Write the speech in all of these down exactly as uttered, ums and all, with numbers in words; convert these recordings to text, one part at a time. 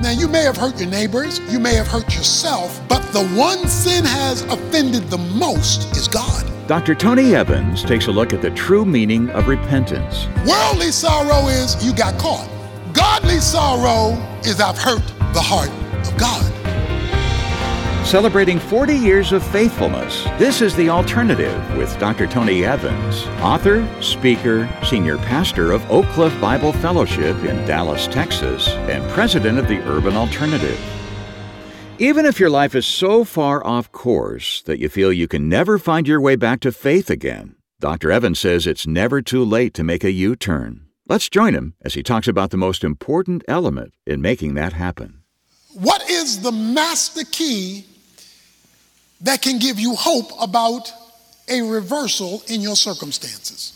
Now, you may have hurt your neighbors, you may have hurt yourself, but the one sin has offended the most is God. Doctor Tony Evans takes a look at the true meaning of repentance. Worldly sorrow is you got caught. Godly sorrow is I've hurt the heart of God. Celebrating forty years of faithfulness, this is The Alternative with Doctor Tony Evans, author, speaker, senior pastor of Oak Cliff Bible Fellowship in Dallas, Texas, and president of the Urban Alternative. Even if your life is so far off course that you feel you can never find your way back to faith again, Doctor Evans says it's never too late to make a U-turn. Let's join him as he talks about the most important element in making that happen. What is the master key that can give you hope about a reversal in your circumstances?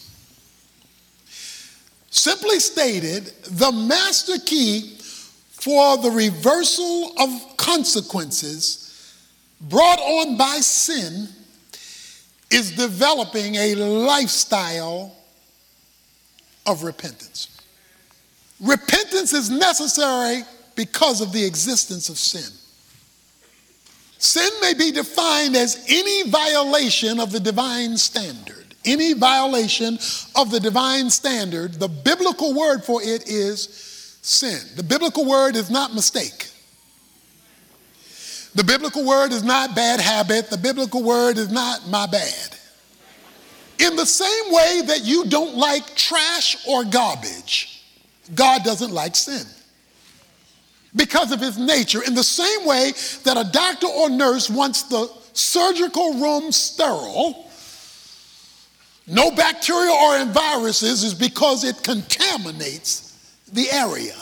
Simply stated, the master key for the reversal of consequences brought on by sin is developing a lifestyle of repentance. Repentance is necessary because of the existence of sin. Sin may be defined as any violation of the divine standard. Any violation of the divine standard, the biblical word for it is sin. The biblical word is not mistake. The biblical word is not bad habit. The biblical word is not my bad. In the same way that you don't like trash or garbage, God doesn't like sin because of his nature. In the same way that a doctor or nurse wants the surgical room sterile, no bacteria or viruses, is because it contaminates the area.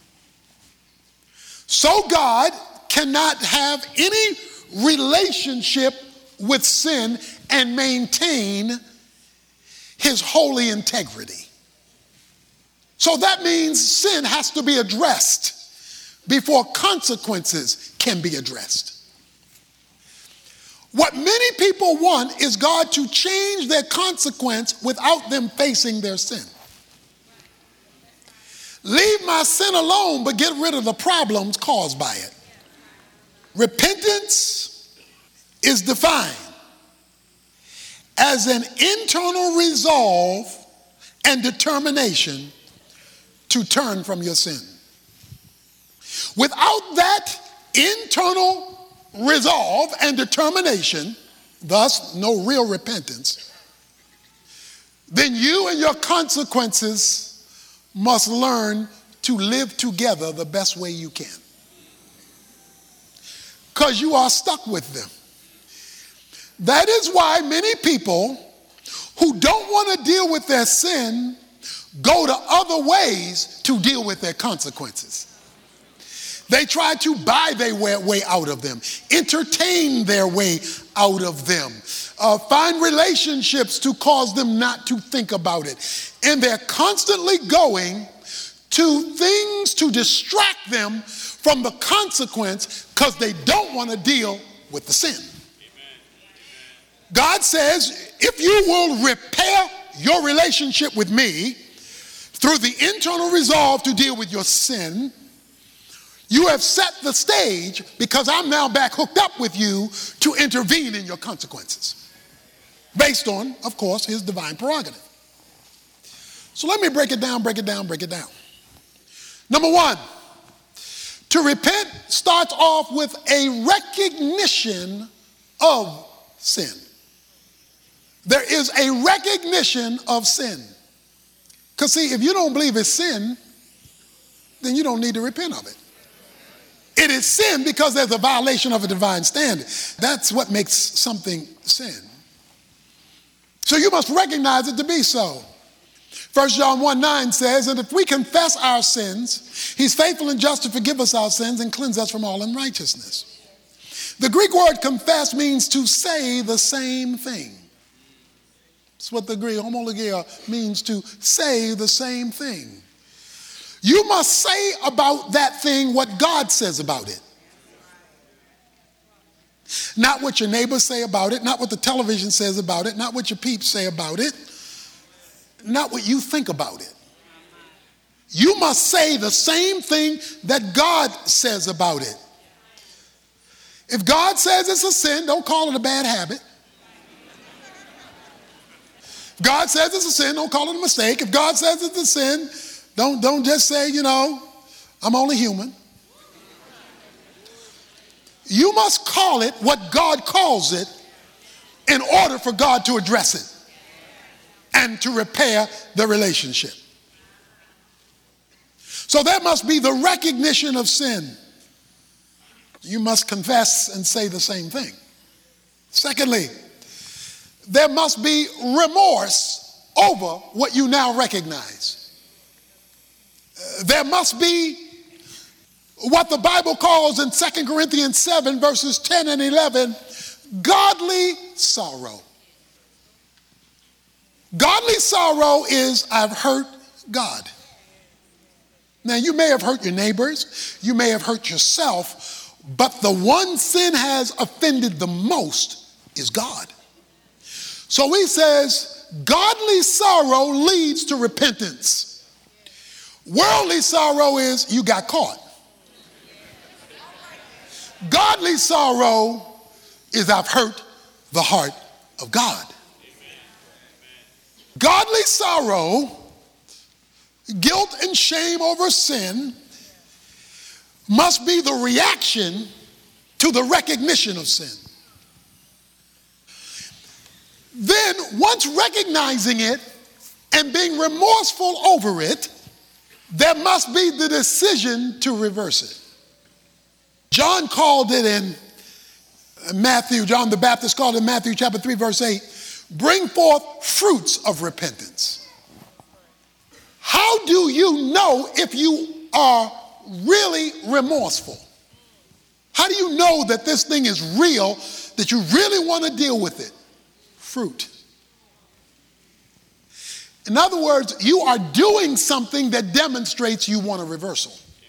So God cannot have any relationship with sin and maintain his holy integrity. So that means sin has to be addressed before consequences can be addressed. What many people want is God to change their consequence without them facing their sin. Leave my sin alone, but get rid of the problems caused by it. Repentance is defined as an internal resolve and determination to turn from your sin. Without that internal resolve and determination, thus no real repentance, then you and your consequences must learn to live together the best way you can. Because you are stuck with them. That is why many people who don't want to deal with their sin go to other ways to deal with their consequences. They try to buy their way out of them, entertain their way out of them, uh, find relationships to cause them not to think about it. And they're constantly going to things to distract them from the consequence because they don't want to deal with the sin. God says, if you will repair your relationship with me through the internal resolve to deal with your sin, you have set the stage because I'm now back hooked up with you to intervene in your consequences. Based on, of course, his divine prerogative. So let me break it down, break it down, break it down. Number one, to repent starts off with a recognition of sin. There is a recognition of sin. Because see, if you don't believe it's sin, then you don't need to repent of it. It is sin because there's a violation of a divine standard. That's what makes something sin. So you must recognize it to be so. First John one nine says, and if we confess our sins, he's faithful and just to forgive us our sins and cleanse us from all unrighteousness. The Greek word confess means to say the same thing. That's what the Greek homologia means, to say the same thing. You must say about that thing what God says about it. Not what your neighbors say about it, not what the television says about it, not what your peeps say about it, not what you think about it. you must say the same thing that God says about it. If God says it's a sin, don't call it a bad habit. If God says it's a sin, don't call it a mistake. If God says it's a sin, don't, don't just say, you know, I'm only human. You must call it what God calls it in order for God to address it and to repair the relationship. So there must be the recognition of sin. You must confess and say the same thing. Secondly, there must be remorse over what you now recognize. Uh, there must be what the Bible calls in Second Corinthians seven, verses ten and eleven, godly sorrow. Godly sorrow is, I've hurt God. Now, you may have hurt your neighbors, you may have hurt yourself, but the one sin has offended the most is God. So he says, godly sorrow leads to repentance. Worldly sorrow is you got caught. Godly sorrow is I've hurt the heart of God. Godly sorrow, guilt and shame over sin, must be the reaction to the recognition of sin. Then, once recognizing it and being remorseful over it, there must be the decision to reverse it. John called it in Matthew, John the Baptist called it in Matthew chapter three, verse eight, bring forth fruits of repentance. How do you know if you are really remorseful? How do you know that this thing is real, that you really want to deal with it? Fruit. In other words, you are doing something that demonstrates you want a reversal.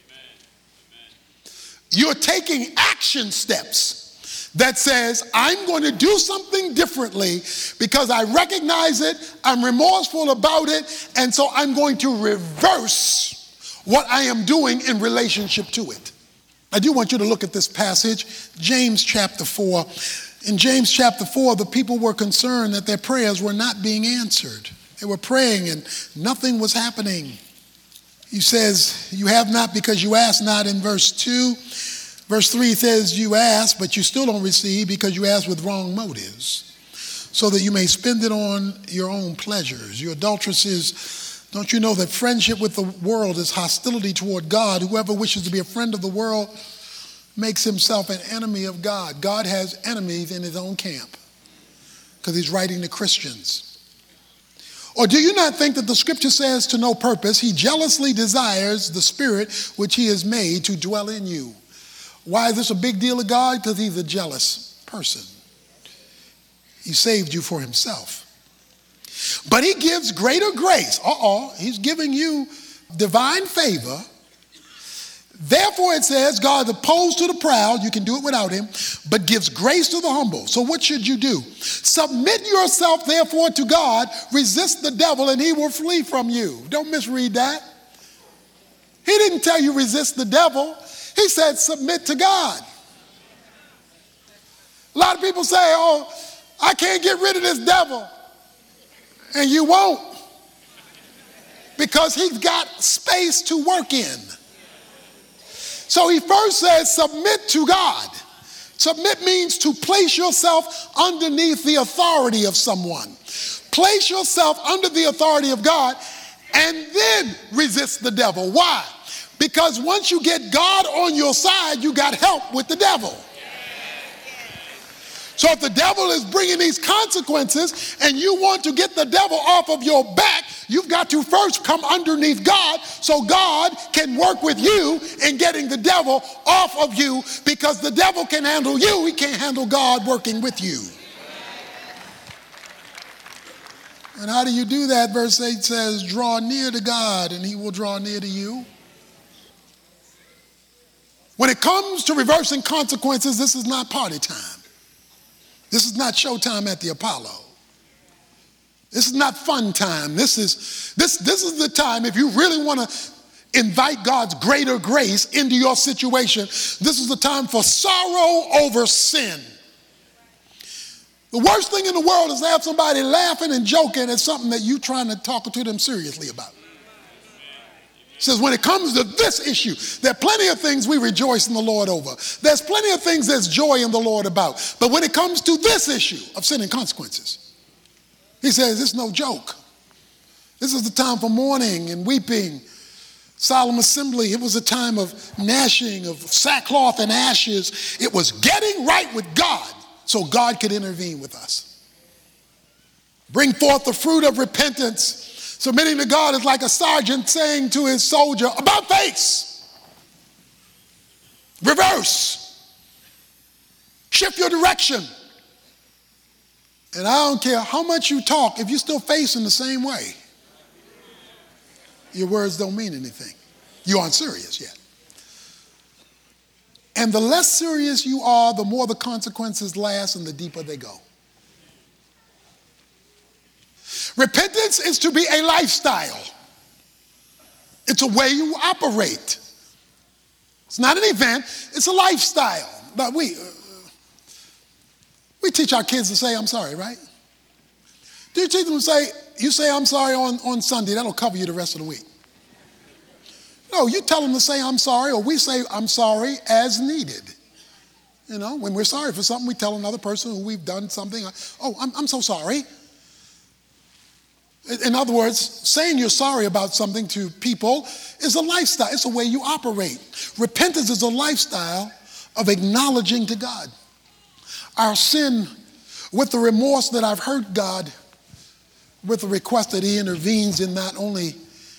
You're taking action steps that says, I'm going to do something differently because I recognize it, I'm remorseful about it, and so I'm going to reverse what I am doing in relationship to it. I do want you to look at this passage, James chapter four. In James chapter four, the people were concerned that their prayers were not being answered. They were praying and nothing was happening. He says, you have not because you ask not in verse two. Verse three says, you ask, but you still don't receive because you ask with wrong motives, so that you may spend it on your own pleasures. You adulteresses, don't you know that friendship with the world is hostility toward God? Whoever wishes to be a friend of the world makes himself an enemy of God. God has enemies in his own camp because he's writing to Christians. Or do you not think that the scripture says to no purpose, he jealously desires the spirit which he has made to dwell in you? Why is this a big deal to God? Because he's a jealous person. He saved you for himself. But he gives greater grace. Uh-oh, he's giving you divine favor. Therefore it says, God opposed to the proud, you can do it without him, but gives grace to the humble. So what should you do? Submit yourself therefore to God, resist the devil and he will flee from you. Don't misread that. He didn't tell you resist the devil. He said submit to God. A lot of people say, oh, I can't get rid of this devil. And you won't. Because he's got space to work in. So he first says, submit to God. Submit means to place yourself underneath the authority of someone. Place yourself under the authority of God and then resist the devil. Why? Because once you get God on your side, you got help with the devil. So if the devil is bringing these consequences and you want to get the devil off of your back, you've got to first come underneath God so God can work with you in getting the devil off of you, because the devil can handle you, he can't handle God working with you. And how do you do that? Verse eight says, draw near to God and he will draw near to you. When it comes to reversing consequences, this is not party time. This is not showtime at the Apollo. This is not fun time. This is this this is the time, if you really want to invite God's greater grace into your situation. This is the time for sorrow over sin. The worst thing in the world is to have somebody laughing and joking at something that you're trying to talk to them seriously about. It says when it comes to this issue, there are plenty of things we rejoice in the Lord over. There's plenty of things there's joy in the Lord about. But when it comes to this issue of sin and consequences, he says it's no joke. This is the time for mourning and weeping. Solemn assembly, it was a time of gnashing, of sackcloth and ashes. It was getting right with God so God could intervene with us. Bring forth the fruit of repentance. Submitting to God is like a sergeant saying to his soldier, about face. Reverse. Shift your direction. And I don't care how much you talk, if you're still facing the same way, your words don't mean anything. You aren't serious yet. And the less serious you are, the more the consequences last and the deeper they go. Repentance is to be a lifestyle. It's a way you operate. It's not an event, it's a lifestyle. But we, uh, we teach our kids to say, I'm sorry, right? Do you teach them to say, you say I'm sorry on, on Sunday, that'll cover you the rest of the week? No, you tell them to say I'm sorry, or we say I'm sorry as needed. You know, when we're sorry for something, we tell another person who we've done something, oh, I'm, I'm so sorry. In other words, saying you're sorry about something to people is a lifestyle. It's a way you operate. Repentance is a lifestyle of acknowledging to God our sin with the remorse that I've hurt God, with the request that he intervenes in not only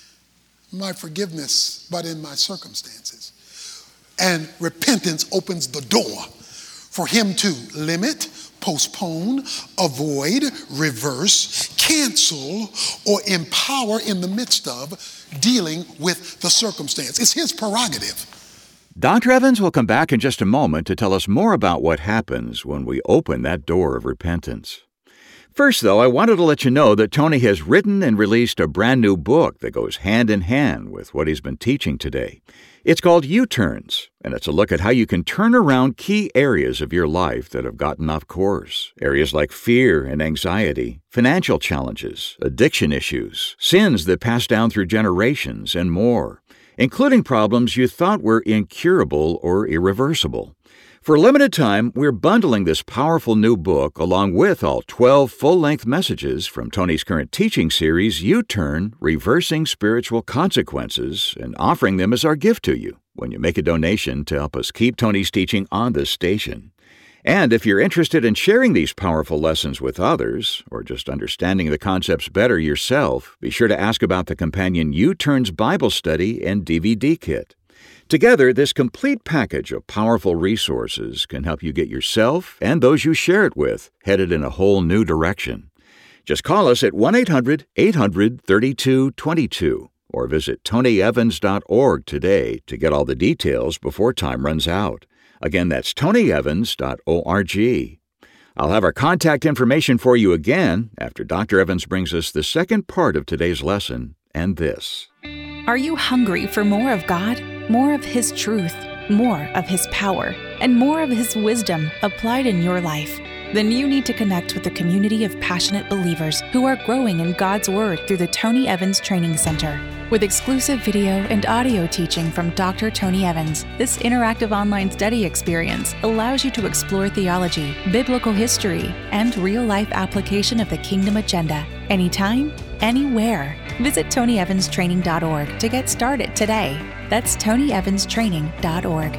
my forgiveness, but in my circumstances. And repentance opens the door for him to limit, postpone, avoid, reverse, cancel, or empower in the midst of dealing with the circumstance. It's his prerogative. Doctor Evans will come back in just a moment to tell us more about what happens when we open that door of repentance. First, though, I wanted to let you know that Tony has written and released a brand new book that goes hand in hand with what he's been teaching today. It's called U-Turns, and it's a look at how you can turn around key areas of your life that have gotten off course. Areas like fear and anxiety, financial challenges, addiction issues, sins that pass down through generations, and more, including problems you thought were incurable or irreversible. For a limited time, we're bundling this powerful new book along with all twelve full-length messages from Tony's current teaching series, U-Turn, Reversing Spiritual Consequences, and offering them as our gift to you when you make a donation to help us keep Tony's teaching on this station. And if you're interested in sharing these powerful lessons with others, or just understanding the concepts better yourself, be sure to ask about the companion U-Turns Bible Study and D V D kit. Together, this complete package of powerful resources can help you get yourself and those you share it with headed in a whole new direction. Just call us at one eight hundred eight hundred thirty-two twenty-two or visit tony evans dot org today to get all the details before time runs out. Again, that's tony evans dot org. I'll have our contact information for you again after Doctor Evans brings us the second part of today's lesson and this. Are you hungry for more of God? More of His truth, more of His power, and more of His wisdom applied in your life? Then you need to connect with a community of passionate believers who are growing in God's Word through the Tony Evans Training Center. With exclusive video and audio teaching from Doctor Tony Evans, this interactive online study experience allows you to explore theology, biblical history, and real-life application of the kingdom agenda anytime, anywhere. Visit tony evans training dot org to get started today. That's tony evans training dot org.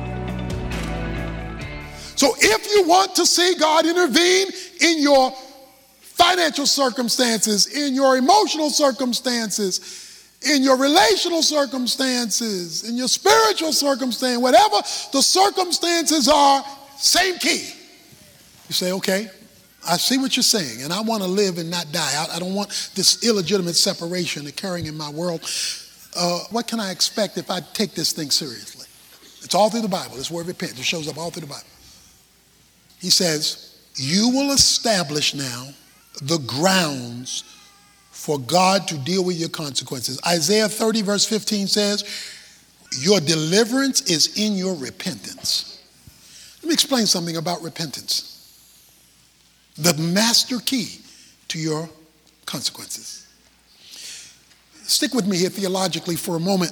So if you want to see God intervene in your financial circumstances, in your emotional circumstances, in your relational circumstances, in your spiritual circumstance, whatever the circumstances are, same key. You say, okay, I see what you're saying, and I want to live and not die. I, I don't want this illegitimate separation occurring in my world. Uh, what can I expect if I take this thing seriously? It's all through the Bible. This word repent. It shows up all through the Bible. He says, you will establish now the grounds for God to deal with your consequences. Isaiah thirty verse fifteen says, Your deliverance is in your repentance. Let me explain something about repentance. The master key to your consequences. Stick with me here theologically for a moment.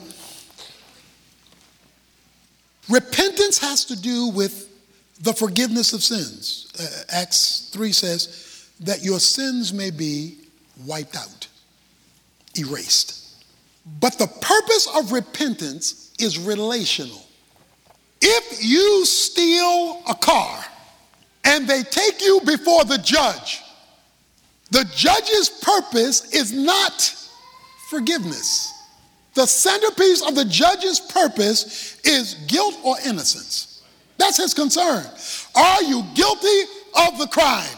Repentance has to do with the forgiveness of sins. Uh, Acts three says that your sins may be wiped out, erased. But the purpose of repentance is relational. If you steal a car and they take you before the judge, the judge's purpose is not forgiveness. The centerpiece of the judge's purpose is guilt or innocence. That's his concern. Are you guilty of the crime?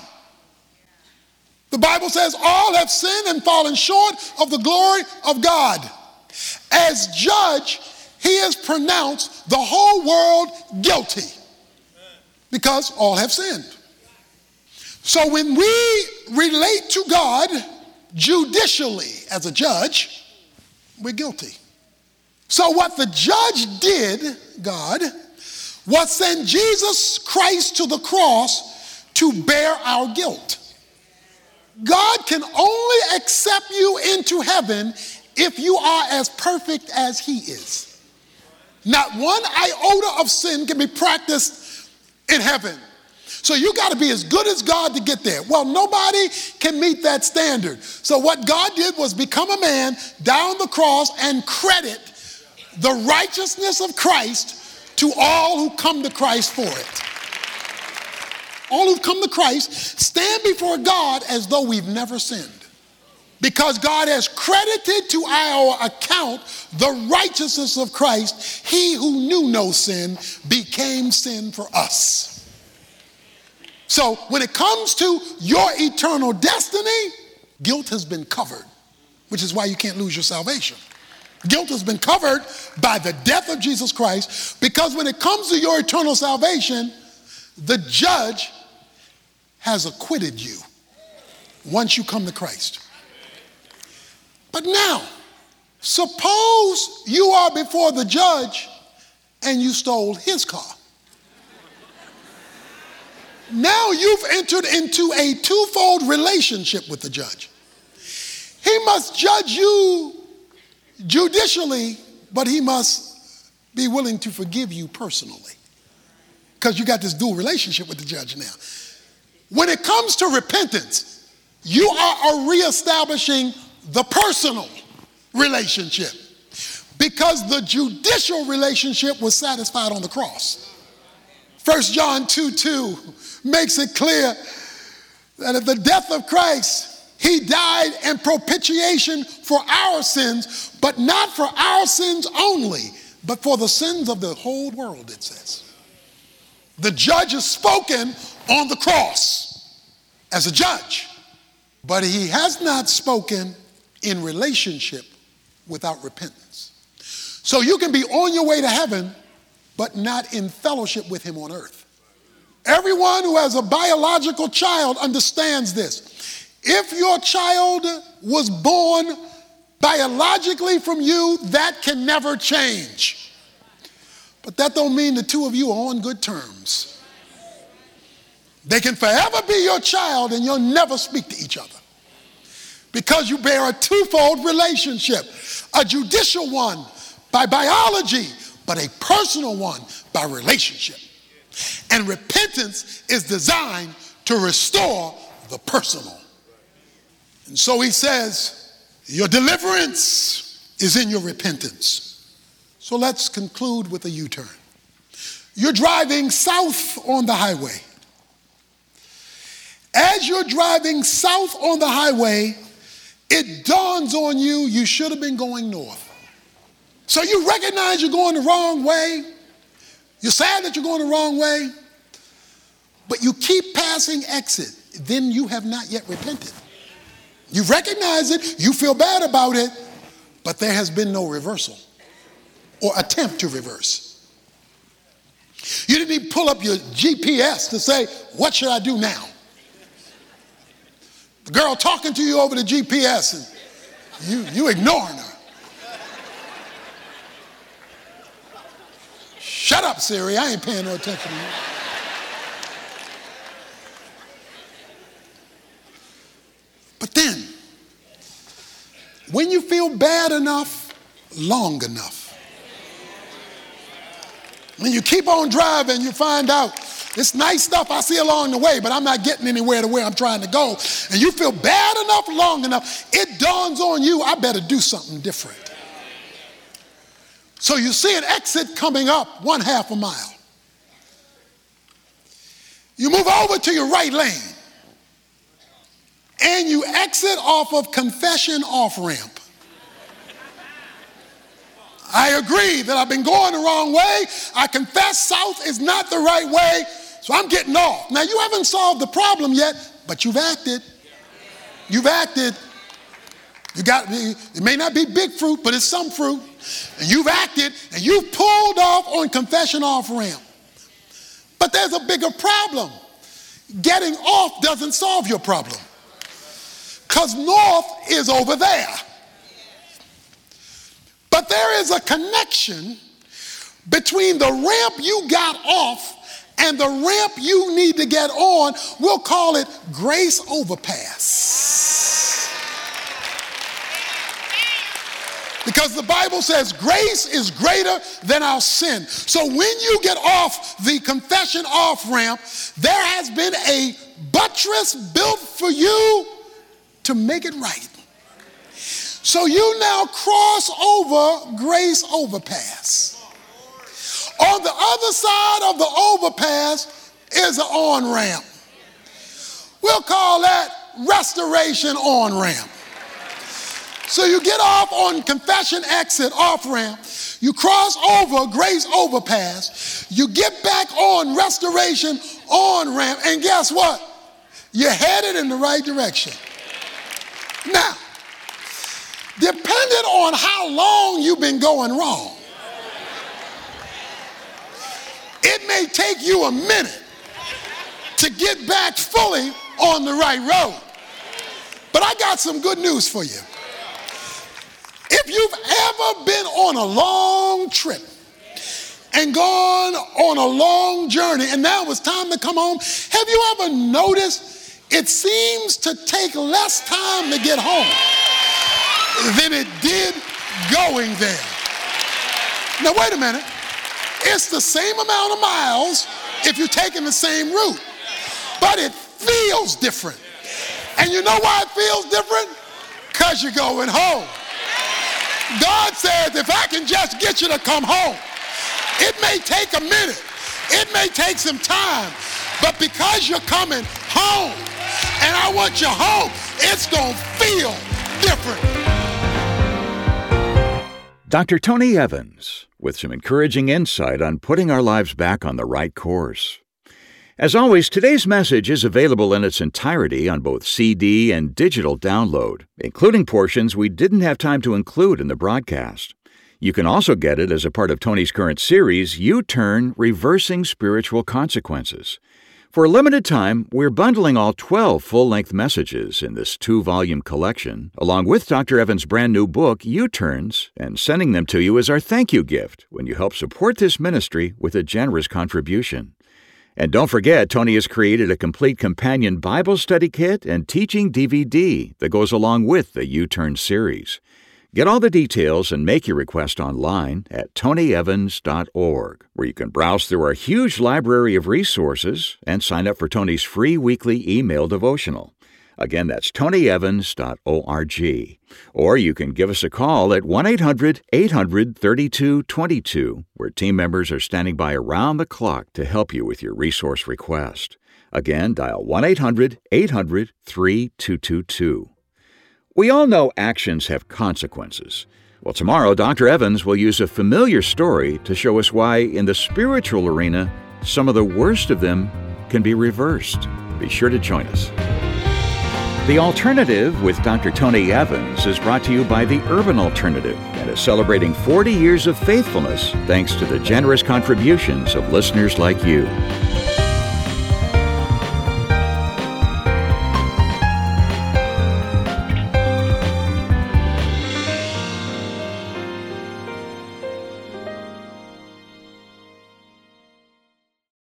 The Bible says all have sinned and fallen short of the glory of God. As judge, he has pronounced the whole world guilty because all have sinned. So when we relate to God judicially as a judge, we're guilty. So what the judge did, God, was send Jesus Christ to the cross to bear our guilt. God can only accept you into heaven if you are as perfect as he is. Not one iota of sin can be practiced in heaven. So you got to be as good as God to get there. Well, nobody can meet that standard. So what God did was become a man down the cross and credit the righteousness of Christ to all who come to Christ for it. All who've come to Christ stand before God as though we've never sinned. Because God has credited to our account the righteousness of Christ. He who knew no sin became sin for us. So when it comes to your eternal destiny, guilt has been covered, which is why you can't lose your salvation. Guilt has been covered by the death of Jesus Christ, because when it comes to your eternal salvation, the judge has acquitted you once you come to Christ. But now, suppose you are before the judge and you stole his car. Now you've entered into a twofold relationship with the judge. He must judge you judicially, but he must be willing to forgive you personally, because you got this dual relationship with the judge now. When it comes to repentance, you are reestablishing the personal relationship, because the judicial relationship was satisfied on the cross. First John two two makes it clear that at the death of Christ, he died in propitiation for our sins, but not for our sins only, but for the sins of the whole world, it says. The judge is spoken on the cross as a judge, but he has not spoken in relationship without repentance. So you can be on your way to heaven, but not in fellowship with him on earth. Everyone who has a biological child understands this. If your child was born biologically from you, that can never change. But that don't mean the two of you are on good terms. They can forever be your child and you'll never speak to each other, because you bear a twofold relationship, a judicial one by biology, but a personal one by relationship. And repentance is designed to restore the personal. And so he says, your deliverance is in your repentance. So let's conclude with a U-turn. You're driving south on the highway. As you're driving south on the highway, it dawns on you, you should have been going north. So you recognize you're going the wrong way. You're sad that you're going the wrong way, but you keep passing exit. Then you have not yet repented. You recognize it, you feel bad about it, but there has been no reversal or attempt to reverse. You didn't even pull up your G P S to say, what should I do now? The girl talking to you over the G P S and you, you ignoring her. Shut up, Siri. I ain't paying no attention to you. But then, when you feel bad enough, long enough, when you keep on driving, you find out this nice stuff I see along the way, but I'm not getting anywhere to where I'm trying to go, and you feel bad enough, long enough, it dawns on you, I better do something different. So you see an exit coming up one half a mile. You move over to your right lane, and you exit off of Confession off-ramp. I agree that I've been going the wrong way. I confess south is not the right way, so I'm getting off. Now, you haven't solved the problem yet, but you've acted. You've acted. You got, it may not be big fruit, but it's some fruit. And you've acted, and you've pulled off on Confession off-ramp. But there's a bigger problem. Getting off doesn't solve your problem, because north is over there. But there is a connection between the ramp you got off and the ramp you need to get on. We'll call it Grace Overpass. Because the Bible says grace is greater than our sin. So when you get off the Confession off-ramp, there has been a buttress built for you to make it right. So you now cross over Grace Overpass. On the other side of the overpass is an on-ramp. We'll call that Restoration on-ramp. So you get off on Confession exit off-ramp, you cross over Grace Overpass, you get back on Restoration on-ramp, and guess what? You're headed in the right direction. Now, depending on how long you've been going wrong, it may take you a minute to get back fully on the right road. But I got some good news for you. If you've ever been on a long trip and gone on a long journey and now it's time to come home, have you ever noticed it seems to take less time to get home than it did going there? Now, wait a minute. It's the same amount of miles if you're taking the same route, but it feels different. And you know why it feels different? Because you're going home. God says, if I can just get you to come home, it may take a minute, it may take some time, but because you're coming home, and I want you home, it's going to feel different. Doctor Tony Evans, with some encouraging insight on putting our lives back on the right course. As always, today's message is available in its entirety on both C D and digital download, including portions we didn't have time to include in the broadcast. You can also get it as a part of Tony's current series, U-Turn: Reversing Spiritual Consequences. For a limited time, we're bundling all twelve full-length messages in this two-volume collection, along with Doctor Evans' brand new book, U-Turns, and sending them to you as our thank you gift when you help support this ministry with a generous contribution. And don't forget, Tony has created a complete companion Bible study kit and teaching D V D that goes along with the U-Turn series. Get all the details and make your request online at tony evans dot org, where you can browse through our huge library of resources and sign up for Tony's free weekly email devotional. Again, that's tony evans dot org. Or you can give us a call at one eight hundred eight hundred thirty-two twenty-two, where team members are standing by around the clock to help you with your resource request. Again, dial one eight hundred eight hundred thirty-two twenty-two. We all know actions have consequences. Well, tomorrow, Doctor Evans will use a familiar story to show us why, in the spiritual arena, some of the worst of them can be reversed. Be sure to join us. The Alternative with Doctor Tony Evans is brought to you by the Urban Alternative and is celebrating forty years of faithfulness thanks to the generous contributions of listeners like you.